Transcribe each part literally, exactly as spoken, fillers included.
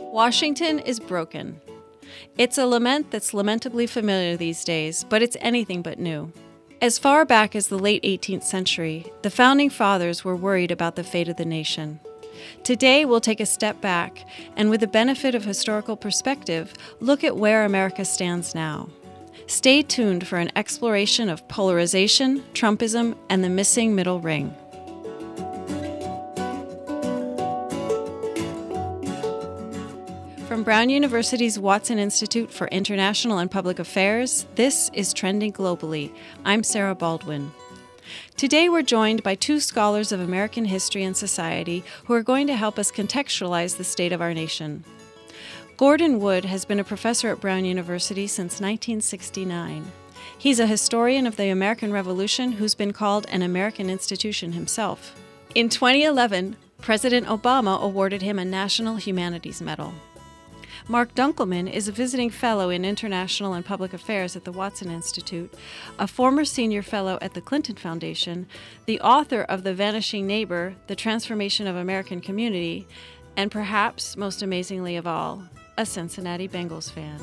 Washington is broken. It's a lament that's lamentably familiar these days, but it's anything but new. As far back as the late eighteenth century, the Founding Fathers were worried about the fate of the nation. Today, we'll take a step back and, with the benefit of historical perspective, look at where America stands now. Stay tuned for an exploration of polarization, Trumpism, and the missing middle ring. From Brown University's Watson Institute for International and Public Affairs, this is Trending Globally. I'm Sarah Baldwin. Today we're joined by two scholars of American history and society who are going to help us contextualize the state of our nation. Gordon Wood has been a professor at Brown University since nineteen sixty-nine. He's a historian of the American Revolution who's been called an American institution himself. In twenty eleven, President Obama awarded him a National Humanities Medal. Mark Dunkelman is a visiting fellow in international and public affairs at the Watson Institute, a former senior fellow at the Clinton Foundation, the author of The Vanishing Neighbor, The Transformation of American Community, and perhaps, most amazingly of all, a Cincinnati Bengals fan.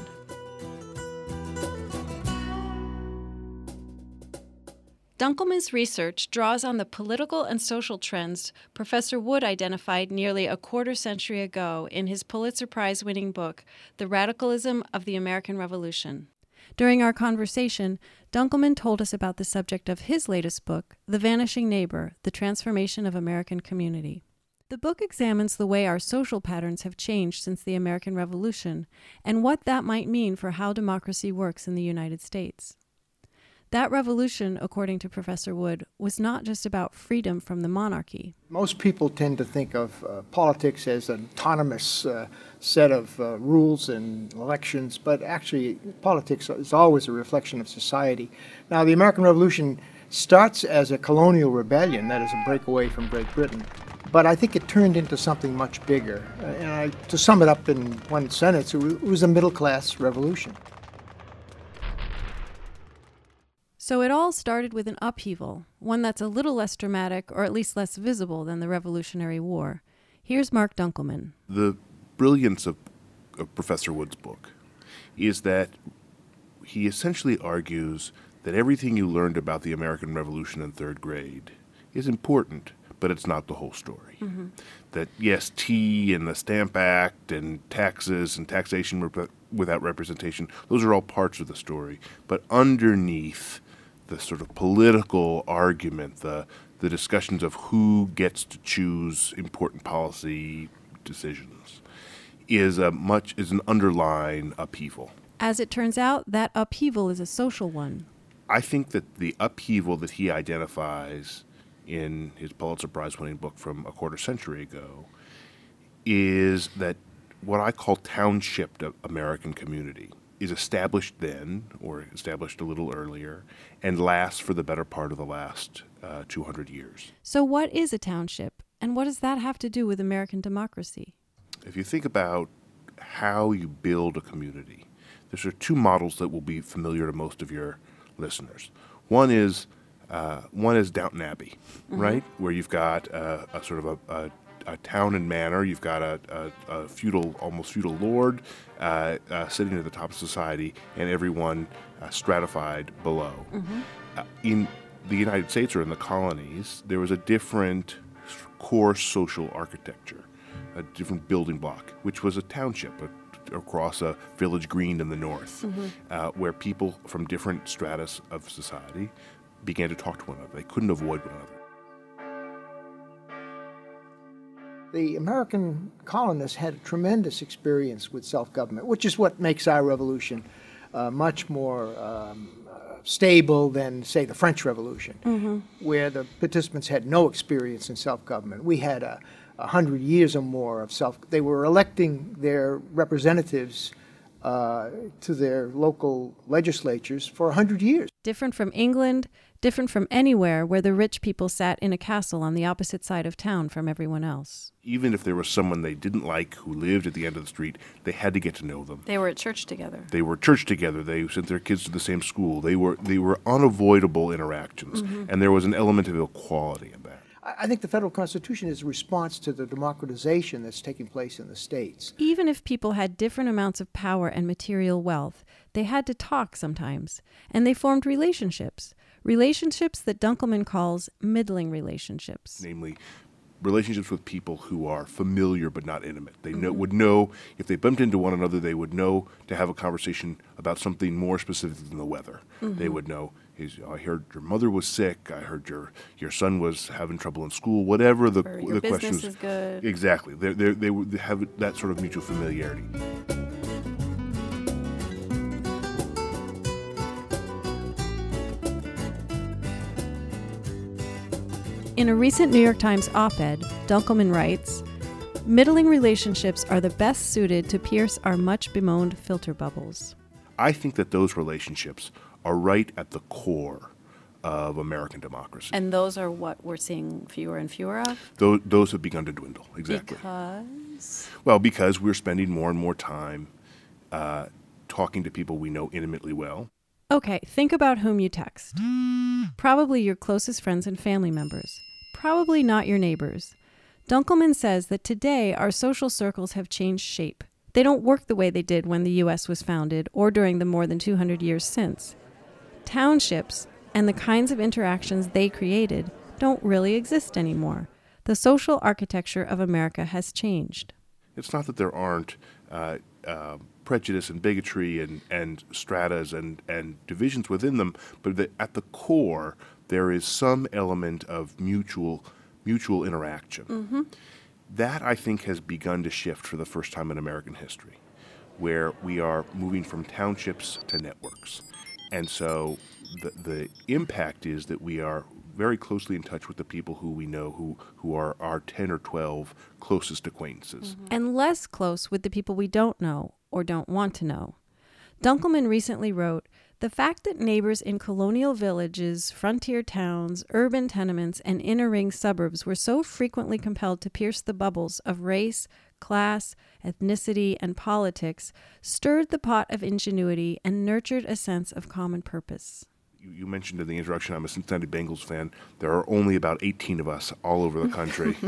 Dunkelman's research draws on the political and social trends Professor Wood identified nearly a quarter century ago in his Pulitzer Prize-winning book, The Radicalism of the American Revolution. During our conversation, Dunkelman told us about the subject of his latest book, The Vanishing Neighbor, The Transformation of American Community. The book examines the way our social patterns have changed since the American Revolution and what that might mean for how democracy works in the United States. That revolution, according to Professor Wood, was not just about freedom from the monarchy. Most people tend to think of uh, politics as an autonomous uh, set of uh, rules and elections, but actually politics is always a reflection of society. Now, the American Revolution starts as a colonial rebellion, that is a breakaway from Great Britain, but I think it turned into something much bigger. Uh, and I, to sum it up in one sentence, it was a middle-class revolution. So it all started with an upheaval, one that's a little less dramatic or at least less visible than the Revolutionary War. Here's Mark Dunkelman. The brilliance of, of Professor Wood's book is that he essentially argues that everything you learned about the American Revolution in third grade is important, but it's not the whole story. Mm-hmm. That, yes, tea and the Stamp Act and taxes and taxation rep- without representation, those are all parts of the story. But underneath the sort of political argument, the the discussions of who gets to choose important policy decisions, is a much is an underlying upheaval. As it turns out, that upheaval is a social one. I think that the upheaval that he identifies in his Pulitzer Prize-winning book from a quarter century ago is that what I call township American community is established then, or established a little earlier, and lasts for the better part of the last uh, two hundred years. So what is a township, and what does that have to do with American democracy? If you think about how you build a community, there's sort of two models that will be familiar to most of your listeners. One is uh, one is Downton Abbey, mm-hmm. right, where you've got uh, a sort of a, a a town and manor. You've got a, a, a feudal, almost feudal lord uh, uh, sitting at the top of society, and everyone uh, stratified below. Mm-hmm. Uh, in the United States or in the colonies, there was a different core social architecture, a different building block, which was a township a, across a village green in the north, mm-hmm. uh, where people from different stratus of society began to talk to one another. They couldn't avoid one another. The American colonists had a tremendous experience with self-government, which is what makes our revolution uh, much more um, uh, stable than, say, the French Revolution, mm-hmm. where the participants had no experience in self-government. We had a, a hundred years or more of self. They were electing their representatives uh, to their local legislatures for a hundred years. Different from England, different from anywhere where the rich people sat in a castle on the opposite side of town from everyone else. Even if there was someone they didn't like who lived at the end of the street, they had to get to know them. They were at church together. They were at church together. They sent their kids to the same school. They were they were unavoidable interactions, mm-hmm. and there was an element of equality in that. I I think the federal Constitution is a response to the democratization that's taking place in the states. Even if people had different amounts of power and material wealth, they had to talk sometimes, and they formed relationships. Relationships that Dunkelman calls middling relationships. Namely, relationships with people who are familiar but not intimate. They know, would know, if they bumped into one another, they would know to have a conversation about something more specific than the weather. Mm-hmm. They would know, is, I heard your mother was sick, I heard your your son was having trouble in school, whatever the, Or your the business questions. is good. Exactly. They they they would have that sort of mutual familiarity. In a recent New York Times op-ed, Dunkelman writes, "Middling relationships are the best suited to pierce our much bemoaned filter bubbles." I think that those relationships are right at the core of American democracy. And those are what we're seeing fewer and fewer of? Those, those have begun to dwindle, exactly. Because? Well, because we're spending more and more time uh, talking to people we know intimately well. Okay, think about whom you text. Probably your closest friends and family members. Probably not your neighbors. Dunkelman says that today our social circles have changed shape. They don't work the way they did when the U S was founded or during the more than two hundred years since. Townships and the kinds of interactions they created don't really exist anymore. The social architecture of America has changed. It's not that there aren't uh, uh, prejudice and bigotry and, and stratas and, and divisions within them, but that at the core there is some element of mutual mutual interaction. Mm-hmm. That, I think, has begun to shift for the first time in American history, where we are moving from townships to networks. And so the, the impact is that we are very closely in touch with the people who we know, who, who are our ten or twelve closest acquaintances. Mm-hmm. And less close with the people we don't know or don't want to know. Dunkelman recently wrote, "The fact that neighbors in colonial villages, frontier towns, urban tenements, and inner-ring suburbs were so frequently compelled to pierce the bubbles of race, class, ethnicity, and politics stirred the pot of ingenuity and nurtured a sense of common purpose." You, you mentioned in the introduction, I'm a Cincinnati Bengals fan. There are only about eighteen of us all over the country.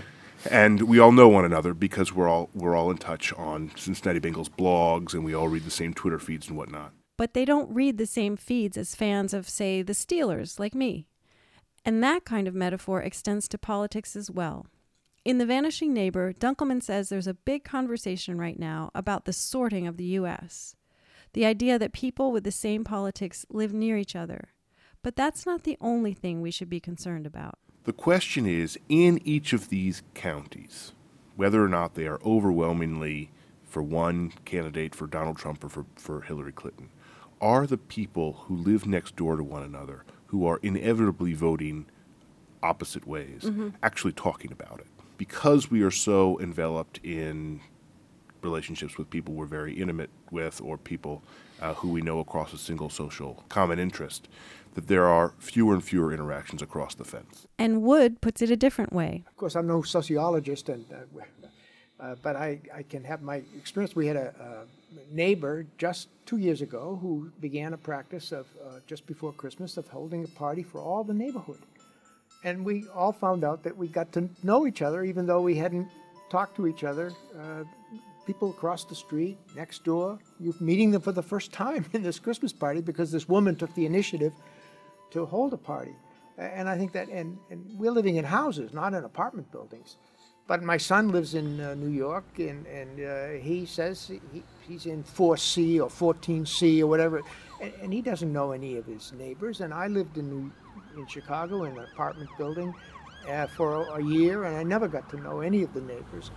And we all know one another because we're all we're all in touch on Cincinnati Bengals blogs, and we all read the same Twitter feeds and whatnot. But they don't read the same feeds as fans of, say, the Steelers, like me. And that kind of metaphor extends to politics as well. In The Vanishing Neighbor, Dunkelman says there's a big conversation right now about the sorting of the U S, the idea that people with the same politics live near each other. But that's not the only thing we should be concerned about. The question is, in each of these counties, whether or not they are overwhelmingly for one candidate, for Donald Trump or for, for Hillary Clinton, are the people who live next door to one another, who are inevitably voting opposite ways, mm-hmm. actually talking about it? Because we are so enveloped in relationships with people we're very intimate with, or people uh, who we know across a single social common interest, that there are fewer and fewer interactions across the fence. And Wood puts it a different way. Of course, I'm no sociologist, and uh, uh, but I, I can have my experience. We had a, a neighbor just two years ago who began a practice of, uh, just before Christmas, of holding a party for all the neighborhood. And we all found out that we got to know each other, even though we hadn't talked to each other. Uh, people across the street, next door, you're meeting them for the first time in this Christmas party because this woman took the initiative to hold a party. And I think that, and, and we're living in houses, not in apartment buildings. But my son lives in uh, New York, and, and uh, he says he, he's in four C or fourteen C or whatever, and, and he doesn't know any of his neighbors. And I lived in New, in Chicago in an apartment building uh, for a, a year, and I never got to know any of the neighbors.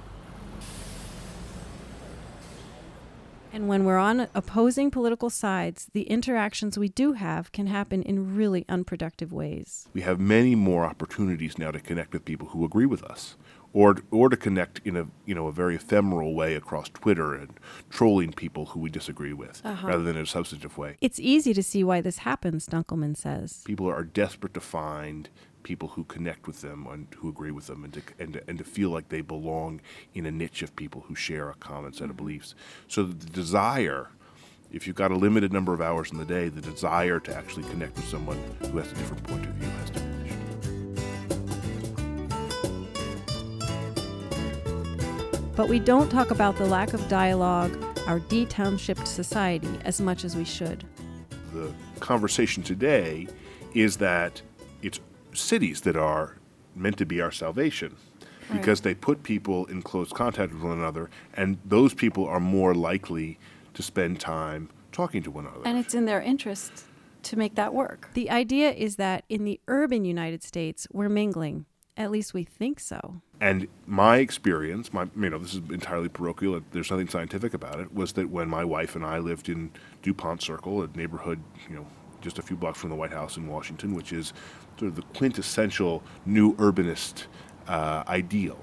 And when we're on opposing political sides, the interactions we do have can happen in really unproductive ways. We have many more opportunities now to connect with people who agree with us, or or to connect in a you know a very ephemeral way across Twitter and trolling people who we disagree with, uh-huh. rather than in a substantive way. It's easy to see why this happens, Dunkelman says. People are desperate to find people who connect with them and who agree with them, and to, and to, and to feel like they belong in a niche of people who share a common set of beliefs. So the desire, if you've got a limited number of hours in the day, the desire to actually connect with someone who has a different point of view has diminished. But we don't talk about the lack of dialogue, our de-townshipped society, as much as we should. The conversation today is that it's cities that are meant to be our salvation because Right. they put people in close contact with one another, and those people are more likely to spend time talking to one another. And it's in their interest to make that work. The idea is that in the urban United States, we're mingling. At least we think so. And my experience, my you know, this is entirely parochial, there's nothing scientific about it, was that when my wife and I lived in DuPont Circle, a neighborhood, you know, just a few blocks from the White House in Washington, which is sort of the quintessential new urbanist uh, ideal.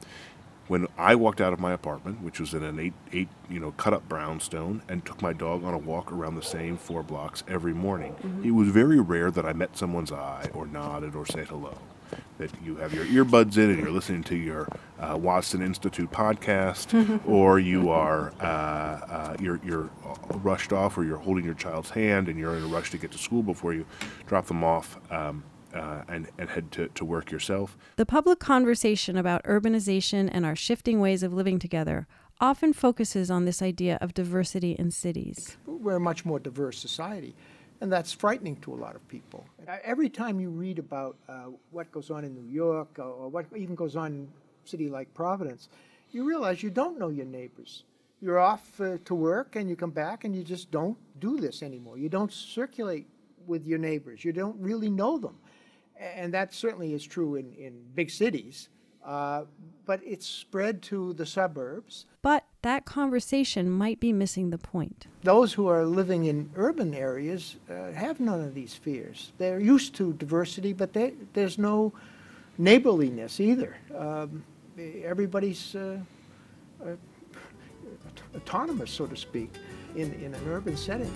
When I walked out of my apartment, which was in an eight, eight, you know, cut-up brownstone, and took my dog on a walk around the same four blocks every morning, mm-hmm. it was very rare that I met someone's eye or nodded or said hello. That you have your earbuds in and you're listening to your uh, Watson Institute podcast, or you are uh, uh, you're you're rushed off, or you're holding your child's hand and you're in a rush to get to school before you drop them off. Um, Uh, and, and head to, to work yourself. The public conversation about urbanization and our shifting ways of living together often focuses on this idea of diversity in cities. We're a much more diverse society, and that's frightening to a lot of people. Uh, Every time you read about uh, what goes on in New York, or, or what even goes on in a city like Providence, you realize you don't know your neighbors. You're off uh, to work, and you come back, and you just don't do this anymore. You don't circulate with your neighbors. You don't really know them. And that certainly is true in, in big cities, uh, but it's spread to the suburbs. But that conversation might be missing the point. Those who are living in urban areas uh, have none of these fears. They're used to diversity, but they, there's no neighborliness either. Um, everybody's uh, uh, autonomous, so to speak, in, in an urban setting.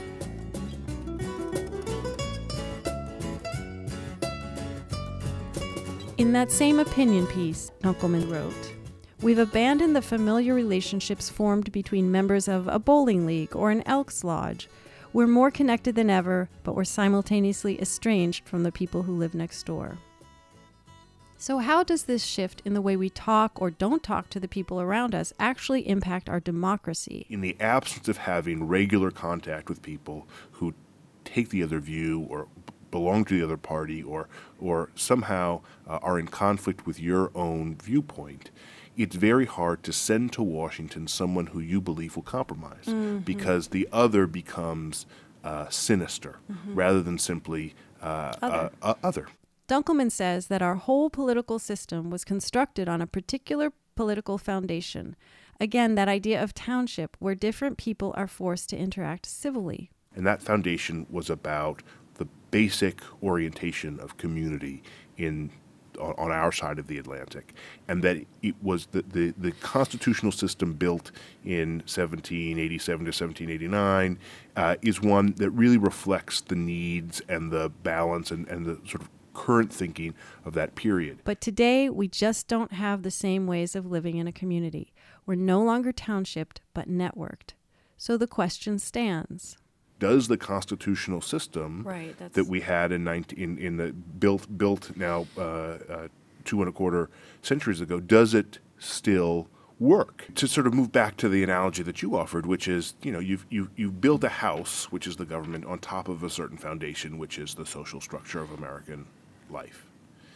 In that same opinion piece, Dunkelman wrote, "We've abandoned the familiar relationships formed between members of a bowling league or an Elks Lodge. We're more connected than ever, but we're simultaneously estranged from the people who live next door." So how does this shift in the way we talk or don't talk to the people around us actually impact our democracy? In the absence of having regular contact with people who take the other view or belong to the other party, or or somehow uh, are in conflict with your own viewpoint, it's very hard to send to Washington someone who you believe will compromise, mm-hmm. because the other becomes uh, sinister, mm-hmm. rather than simply uh, other. Uh, uh, other. Dunkelman says that our whole political system was constructed on a particular political foundation. Again, that idea of township, where different people are forced to interact civilly. And that foundation was about the basic orientation of community in on, on our side of the Atlantic, and that it was the, the, the constitutional system built in seventeen eighty-seven to seventeen eighty-nine uh, is one that really reflects the needs and the balance and, and the sort of current thinking of that period. But today, we just don't have the same ways of living in a community. We're no longer townshipped, but networked. So the question stands. Does the constitutional system right, that's that we had in nineteen in, in the built built now uh, uh, two and a quarter centuries ago, does it still work? To sort of move back to the analogy that you offered, which is, you know, you've you you've built a house, which is the government, on top of a certain foundation, which is the social structure of American life.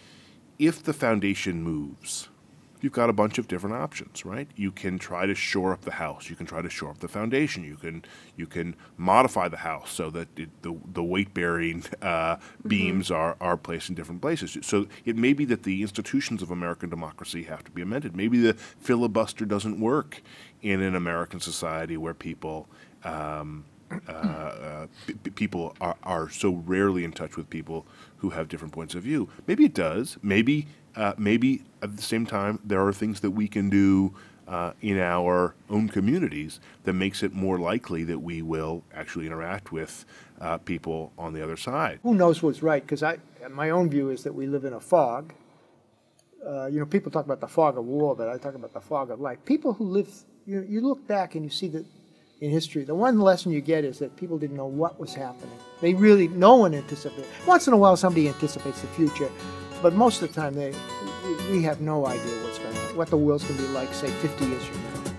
If the foundation moves, you've got a bunch of different options, right? You can try to shore up the house. You can try to shore up the foundation. You can you can modify the house so that it, the the weight-bearing uh, mm-hmm. beams are, are placed in different places. So it may be that the institutions of American democracy have to be amended. Maybe the filibuster doesn't work in an American society where people um, uh, uh, p- people are, are so rarely in touch with people who have different points of view. Maybe it does. Maybe. Uh, maybe at the same time, there are things that we can do uh, in our own communities that makes it more likely that we will actually interact with uh, people on the other side. Who knows what's right? Because I, my own view is that we live in a fog. Uh, you know, people talk about the fog of war, but I talk about the fog of life. People who live, you, you look back and you see that in history, the one lesson you get is that people didn't know what was happening. They really, no one anticipated. Once in a while, somebody anticipates the future. But most of the time, they, we have no idea what's going to, what the world's going to be like, say, fifty years from now.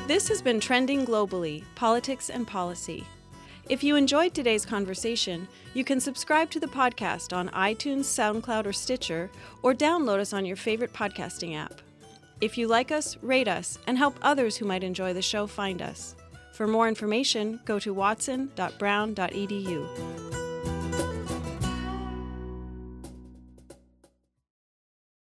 This has been Trending Globally, Politics and Policy. If you enjoyed today's conversation, you can subscribe to the podcast on iTunes, SoundCloud, or Stitcher, or download us on your favorite podcasting app. If you like us, rate us, and help others who might enjoy the show find us. For more information, go to watson dot brown dot e d u.